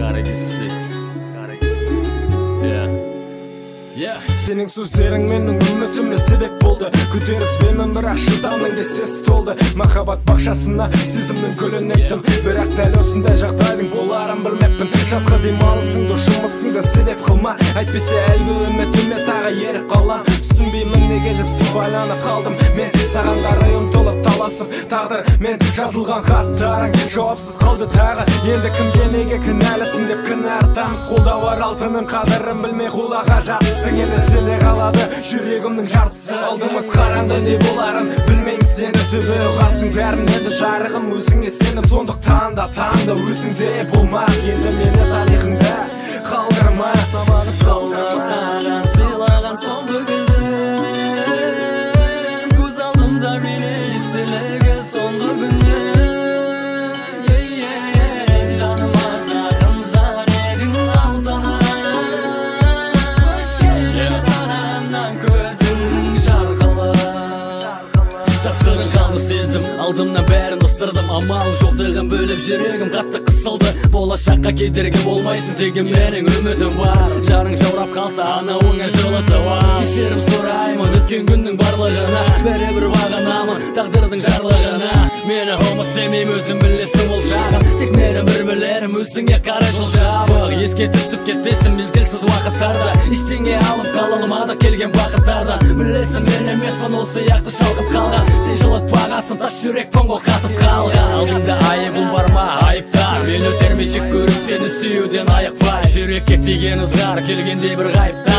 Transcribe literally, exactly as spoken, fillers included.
Gotta get sick. Gotta get sick. Yeah. Yeah. Senin sözlerin менің үмітіме себеп болды. Көтеріспеймін бірақ шыдамның кесесі толды. Махаббат бақшасына сезімнің гүлін ектім, бірақ дәл осындай жағдайдың боларын білмеппін. Жазға демалысыңды жұмысыңды себеп қылма, әйтпесе әлгі үмітіме тағы еріп қалам. Түсінбеймін неге деп сыбайланып қалдым. Мен саған қарай ұмтылып таласып, тағдыр мен жазылған хаттарың жауапсыз қалды тағы. Енді кімге неге кінәлісің деп кінә артамыз. Қолда бар алтынның қадірін білмей қолаға жатыстың. Енді селе қалады жүрегімнің жартысы. Алдымыз қараңды не боларын білмеймін, сені түбі ұғарсың. Бәрін енді жарығым өзіңе сеніп, сондықтан да таңда өзіңде болмақ. Енді мені тарихыңда қалдырма. Сабағы саудан саған сыйлаған соңғы гүлді, көз алдымда мені естелеген соңғы күні. Жаныма жақын жан едің алтыны, өшкен санамнан көзіңнің жарқылы. Жасырын қалды сезім, алдымнан бәрін ысырдым. Амал жоқ тілден бөліп жүрегім қатты қысылды. Болашаққа кедергі болмайсың деген менің үмітім бар. Жарың жаурап қалса анауыңа жылытып ал. Кешірім сұраймын өткен күннің барлығына, бәрібір бағынамын тағдырдың жарлығына. Мені ұмыт демеймін, өзім білесің ол жағын, тек менің бір білерім өзіңе қарай жол жабық. Еске түсіп кетесің мезгілсіз уақыттарда, ештеңе алып қала алмадық келген бақыттардан. Білесің мен емеспін ол сияқты шалқып қалған, сен жылытпағансың тас жүрек понго қатып қалған. Алдыңда айыбым бар ма айыптар, мен өтермей жек көріп сені сүюден айықпай. Жүрекке тиген ызғар келгенде бір ғайыптар.